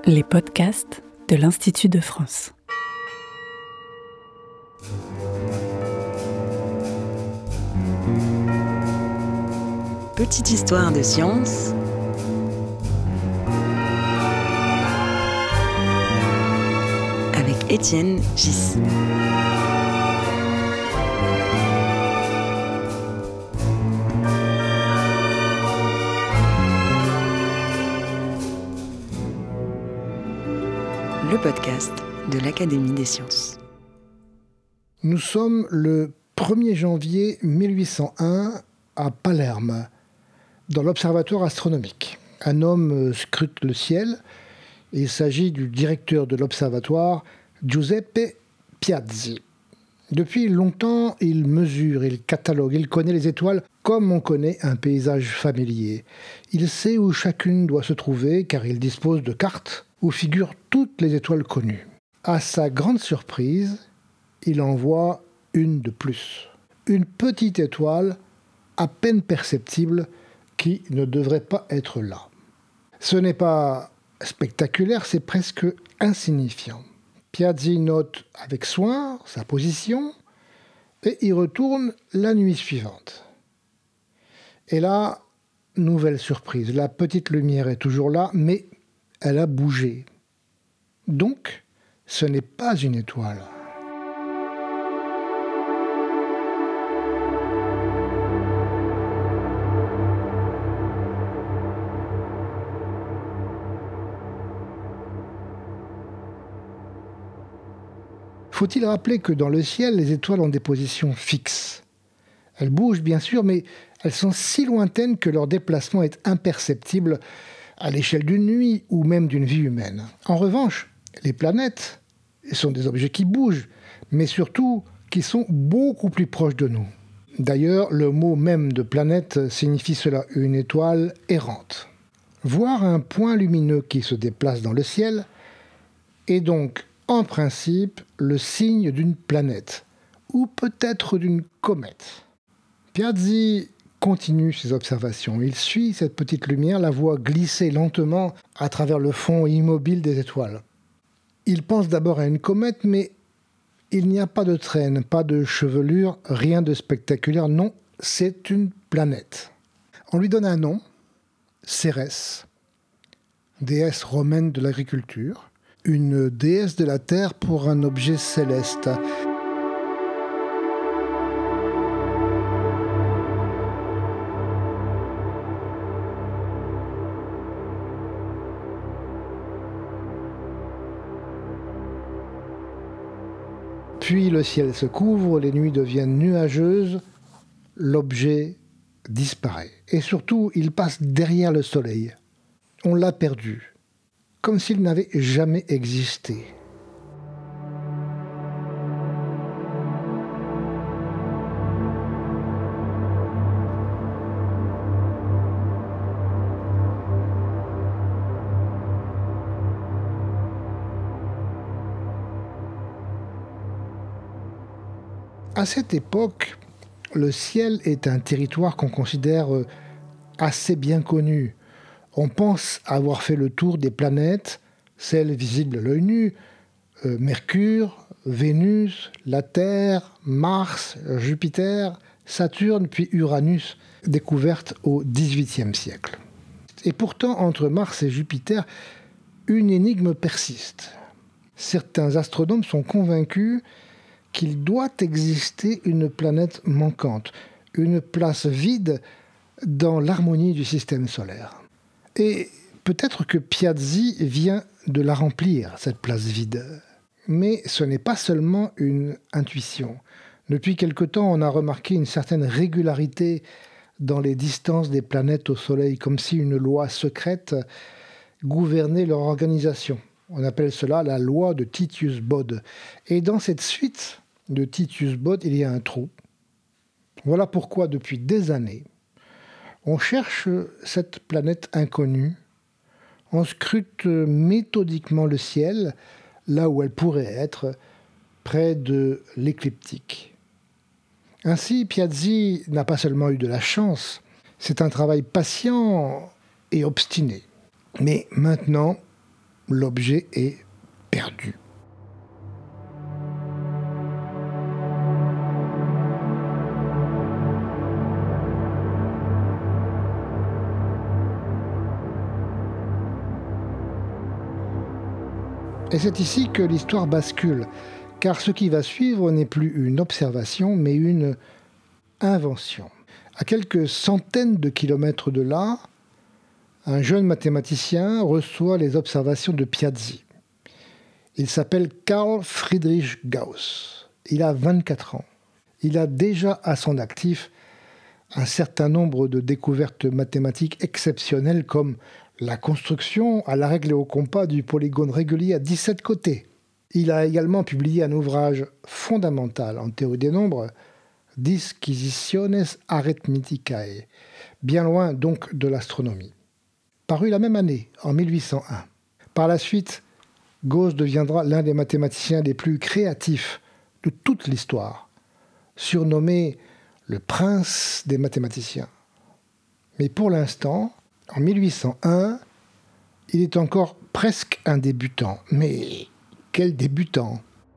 Les podcasts de l'Institut de France. Petite histoire de science avec Étienne Gis. Le podcast de l'Académie des sciences. Nous sommes le 1er janvier 1801 à Palerme, dans l'observatoire astronomique. Un homme scrute le ciel. Il s'agit du directeur de l'observatoire, Giuseppe Piazzi. Depuis longtemps, il mesure, il catalogue, il connaît les étoiles comme on connaît un paysage familier. Il sait où chacune doit se trouver car il dispose de cartes où figurent toutes les étoiles connues. À sa grande surprise, il en voit une de plus. Une petite étoile à peine perceptible qui ne devrait pas être là. Ce n'est pas spectaculaire, c'est presque insignifiant. Piazzi note avec soin sa position et y retourne la nuit suivante. Et là, nouvelle surprise, la petite lumière est toujours là, mais elle a bougé. Donc, ce n'est pas une étoile. Faut-il rappeler que dans le ciel, les étoiles ont des positions fixes. Elles bougent bien sûr, mais elles sont si lointaines que leur déplacement est imperceptible à l'échelle d'une nuit ou même d'une vie humaine. En revanche, les planètes sont des objets qui bougent, mais surtout qui sont beaucoup plus proches de nous. D'ailleurs, le mot même de planète signifie cela, une étoile errante. Voir un point lumineux qui se déplace dans le ciel est donc en principe le signe d'une planète, ou peut-être d'une comète. Piazzi continue ses observations. Il suit cette petite lumière, la voit glisser lentement à travers le fond immobile des étoiles. Il pense d'abord à une comète, mais il n'y a pas de traîne, pas de chevelure, rien de spectaculaire. Non, c'est une planète. On lui donne un nom, Cérès, déesse romaine de l'agriculture, une déesse de la terre pour un objet céleste. Puis le ciel se couvre, les nuits deviennent nuageuses, l'objet disparaît. Et surtout, il passe derrière le soleil. On l'a perdu, comme s'il n'avait jamais existé. À cette époque, le ciel est un territoire qu'on considère assez bien connu. On pense avoir fait le tour des planètes, celles visibles à l'œil nu, Mercure, Vénus, la Terre, Mars, Jupiter, Saturne, puis Uranus, découvertes au XVIIIe siècle. Et pourtant, entre Mars et Jupiter, une énigme persiste. Certains astronomes sont convaincus qu'il doit exister une planète manquante, une place vide dans l'harmonie du système solaire. Et peut-être que Piazzi vient de la remplir, cette place vide. Mais ce n'est pas seulement une intuition. Depuis quelque temps, on a remarqué une certaine régularité dans les distances des planètes au Soleil, comme si une loi secrète gouvernait leur organisation. On appelle cela la loi de Titius-Bode. Et dans cette suite de Titius-Bode, il y a un trou. Voilà pourquoi, depuis des années, on cherche cette planète inconnue. On scrute méthodiquement le ciel, là où elle pourrait être, près de l'écliptique. Ainsi, Piazzi n'a pas seulement eu de la chance, c'est un travail patient et obstiné. Mais maintenant, l'objet est perdu. Et c'est ici que l'histoire bascule, car ce qui va suivre n'est plus une observation, mais une invention. À quelques centaines de kilomètres de là, un jeune mathématicien reçoit les observations de Piazzi. Il s'appelle Carl Friedrich Gauss. Il a 24 ans. Il a déjà à son actif un certain nombre de découvertes mathématiques exceptionnelles comme la construction à la règle et au compas du polygone régulier à 17 côtés. Il a également publié un ouvrage fondamental en théorie des nombres, Disquisitiones Arithmeticae, bien loin donc de l'astronomie. Paru la même année, en 1801. Par la suite, Gauss deviendra l'un des mathématiciens les plus créatifs de toute l'histoire, surnommé le prince des mathématiciens. Mais pour l'instant, en 1801, il est encore presque un débutant. Mais quel débutant!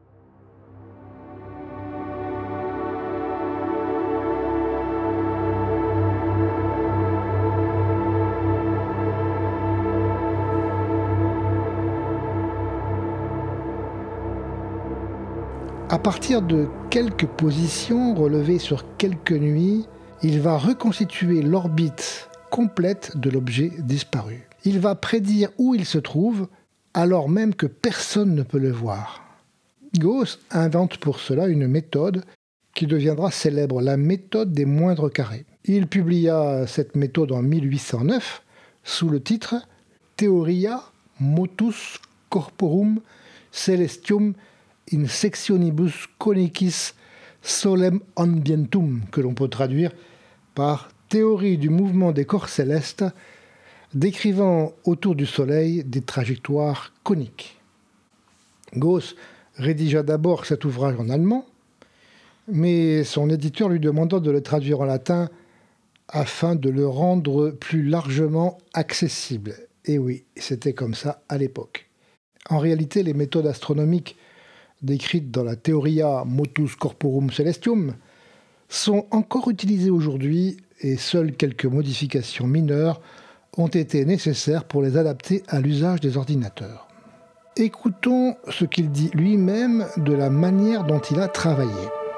À partir de quelques positions relevées sur quelques nuits, il va reconstituer l'orbite complète de l'objet disparu. Il va prédire où il se trouve, alors même que personne ne peut le voir. Gauss invente pour cela une méthode qui deviendra célèbre, la méthode des moindres carrés. Il publia cette méthode en 1809 sous le titre Theoria motus corporum celestium in sectionibus conicis solem ambientum, que l'on peut traduire par théorie du mouvement des corps célestes, décrivant autour du Soleil des trajectoires coniques. Gauss rédigea d'abord cet ouvrage en allemand, mais son éditeur lui demanda de le traduire en latin afin de le rendre plus largement accessible. Et oui, c'était comme ça à l'époque. En réalité, les méthodes astronomiques décrites dans la Theoria motus corporum celestium sont encore utilisées aujourd'hui et seules quelques modifications mineures ont été nécessaires pour les adapter à l'usage des ordinateurs. Écoutons ce qu'il dit lui-même de la manière dont il a travaillé.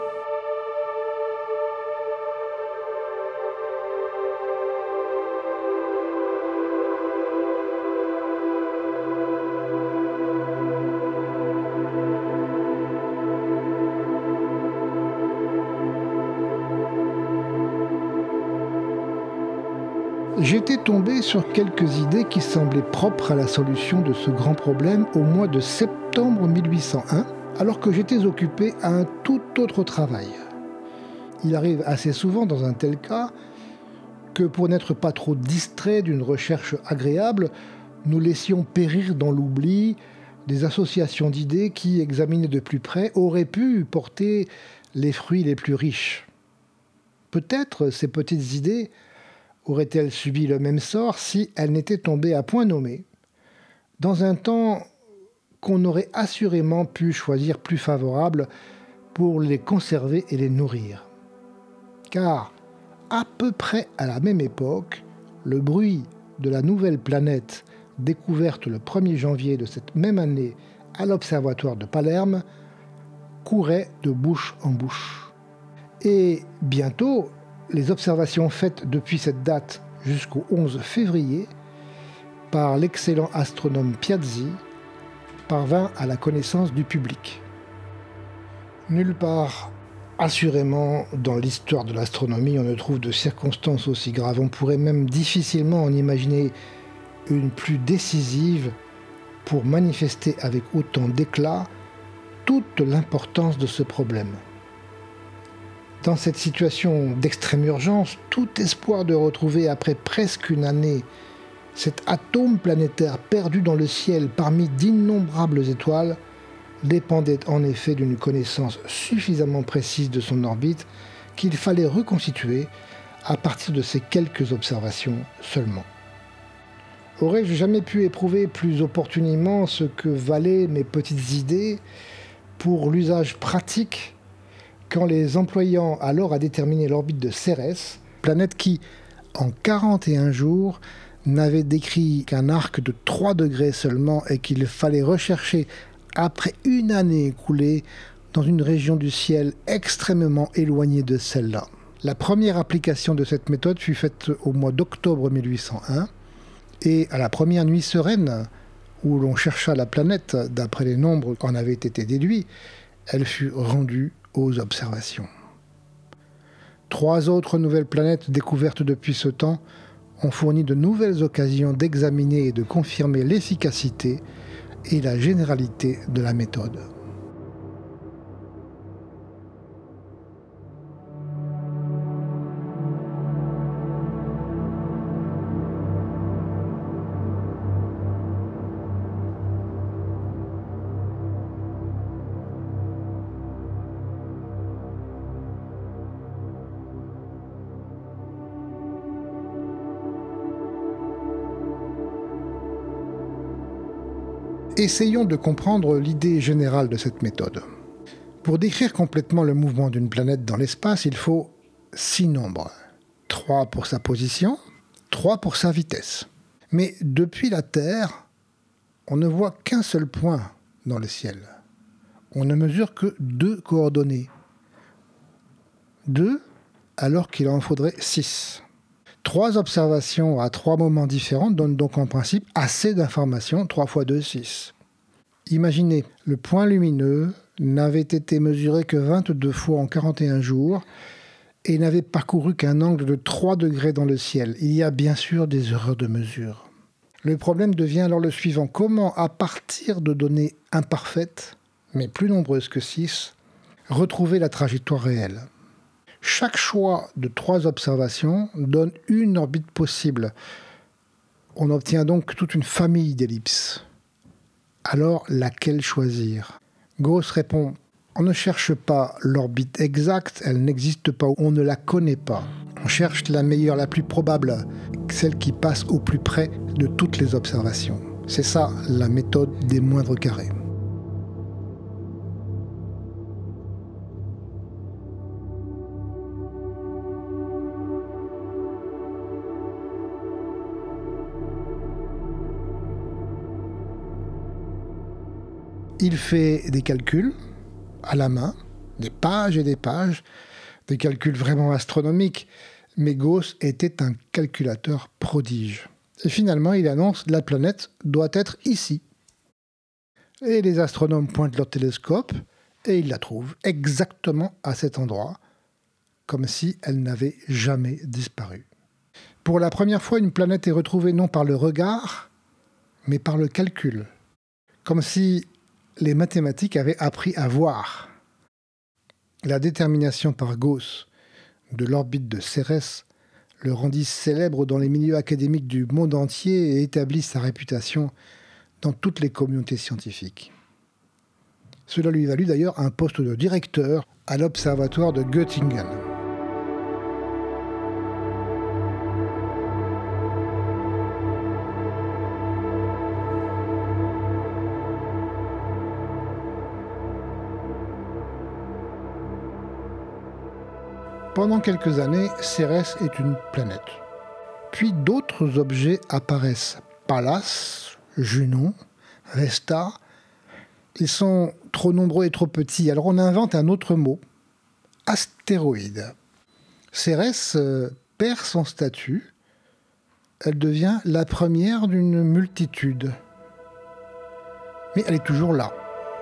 J'étais tombé sur quelques idées qui semblaient propres à la solution de ce grand problème au mois de septembre 1801, alors que j'étais occupé à un tout autre travail. Il arrive assez souvent dans un tel cas que pour n'être pas trop distrait d'une recherche agréable, nous laissions périr dans l'oubli des associations d'idées qui, examinées de plus près, auraient pu porter les fruits les plus riches. Peut-être ces petites idées auraient-elles subi le même sort si elles n'étaient tombées à point nommé, dans un temps qu'on aurait assurément pu choisir plus favorable pour les conserver et les nourrir. Car, à peu près à la même époque, le bruit de la nouvelle planète découverte le 1er janvier de cette même année à l'observatoire de Palerme courait de bouche en bouche. Et bientôt, les observations faites depuis cette date jusqu'au 11 février par l'excellent astronome Piazzi parvint à la connaissance du public. Nulle part, assurément, dans l'histoire de l'astronomie, on ne trouve de circonstances aussi graves. On pourrait même difficilement en imaginer une plus décisive pour manifester avec autant d'éclat toute l'importance de ce problème. Dans cette situation d'extrême urgence, tout espoir de retrouver après presque une année cet atome planétaire perdu dans le ciel parmi d'innombrables étoiles dépendait en effet d'une connaissance suffisamment précise de son orbite qu'il fallait reconstituer à partir de ces quelques observations seulement. Aurais-je jamais pu éprouver plus opportunément ce que valaient mes petites idées pour l'usage pratique qu'en les employant alors à déterminer l'orbite de Cérès, planète qui, en 41 jours, n'avait décrit qu'un arc de 3 degrés seulement et qu'il fallait rechercher après une année écoulée dans une région du ciel extrêmement éloignée de celle-là. La première application de cette méthode fut faite au mois d'octobre 1801 et à la première nuit sereine où l'on chercha la planète d'après les nombres qu'en avaient été déduits, elle fut rendue aux observations. 3 autres nouvelles planètes découvertes depuis ce temps ont fourni de nouvelles occasions d'examiner et de confirmer l'efficacité et la généralité de la méthode. Essayons de comprendre l'idée générale de cette méthode. Pour décrire complètement le mouvement d'une planète dans l'espace, il faut 6 nombres. 3 pour sa position, 3 pour sa vitesse. Mais depuis la Terre, on ne voit qu'un seul point dans le ciel. On ne mesure que 2 coordonnées. 2 alors qu'il en faudrait 6. 3 observations à 3 moments différents donnent donc en principe assez d'informations, 3 x 2, 6. Imaginez, le point lumineux n'avait été mesuré que 22 fois en 41 jours et n'avait parcouru qu'un angle de 3 degrés dans le ciel. Il y a bien sûr des erreurs de mesure. Le problème devient alors le suivant. Comment, à partir de données imparfaites, mais plus nombreuses que 6, retrouver la trajectoire réelle ? Chaque choix de 3 observations donne une orbite possible. On obtient donc toute une famille d'ellipses. Alors, laquelle choisir ? Gauss répond « On ne cherche pas l'orbite exacte, elle n'existe pas, on ne la connaît pas. On cherche la meilleure, la plus probable, celle qui passe au plus près de toutes les observations. » C'est ça la méthode des moindres carrés. Il fait des calculs à la main, des pages et des pages, des calculs vraiment astronomiques, mais Gauss était un calculateur prodige. Et finalement, il annonce que la planète doit être ici. Et les astronomes pointent leur télescope et ils la trouvent exactement à cet endroit, comme si elle n'avait jamais disparu. Pour la première fois, une planète est retrouvée non par le regard, mais par le calcul, comme si les mathématiques avaient appris à voir. La détermination par Gauss de l'orbite de Cérès le rendit célèbre dans les milieux académiques du monde entier et établit sa réputation dans toutes les communautés scientifiques. Cela lui valut d'ailleurs un poste de directeur à l'observatoire de Göttingen. Pendant quelques années, Cérès est une planète. Puis d'autres objets apparaissent. Pallas, Junon, Vesta. Ils sont trop nombreux et trop petits. Alors on invente un autre mot, astéroïde. Cérès perd son statut. Elle devient la première d'une multitude. Mais elle est toujours là.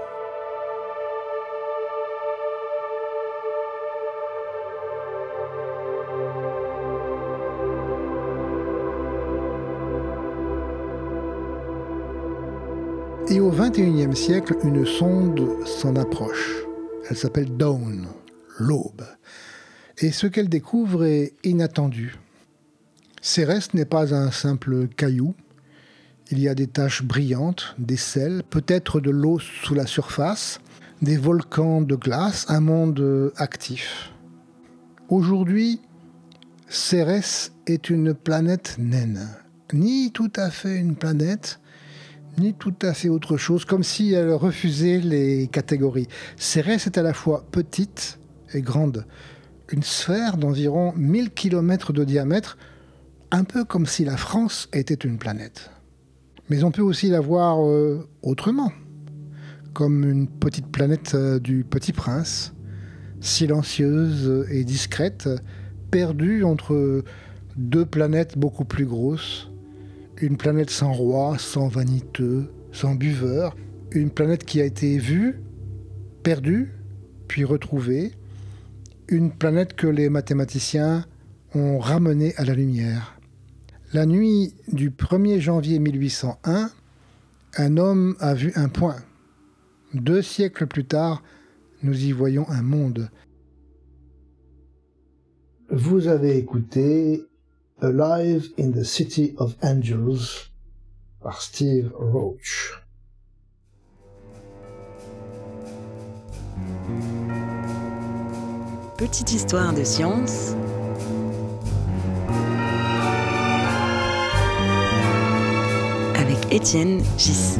Et au XXIe siècle, une sonde s'en approche. Elle s'appelle Dawn, l'aube. Et ce qu'elle découvre est inattendu. Cérès n'est pas un simple caillou. Il y a des taches brillantes, des sels, peut-être de l'eau sous la surface, des volcans de glace, un monde actif. Aujourd'hui, Cérès est une planète naine. ni tout à fait une planète, ni tout à fait autre chose, comme si elle refusait les catégories. Cérès est à la fois petite et grande. Une sphère d'environ 1000 km de diamètre, un peu comme si la France était une planète. Mais on peut aussi la voir autrement, comme une petite planète du Petit Prince, silencieuse et discrète, perdue entre deux planètes beaucoup plus grosses. Une planète sans roi, sans vaniteux, sans buveur. Une planète qui a été vue, perdue, puis retrouvée. Une planète que les mathématiciens ont ramenée à la lumière. La nuit du 1er janvier 1801, un homme a vu un point. 2 siècles plus tard, nous y voyons un monde. Vous avez écouté Alive in the City of Angels par Steve Roach. Petite histoire de science avec Étienne Gis.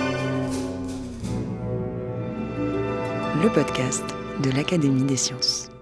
Le podcast de l'Académie des sciences.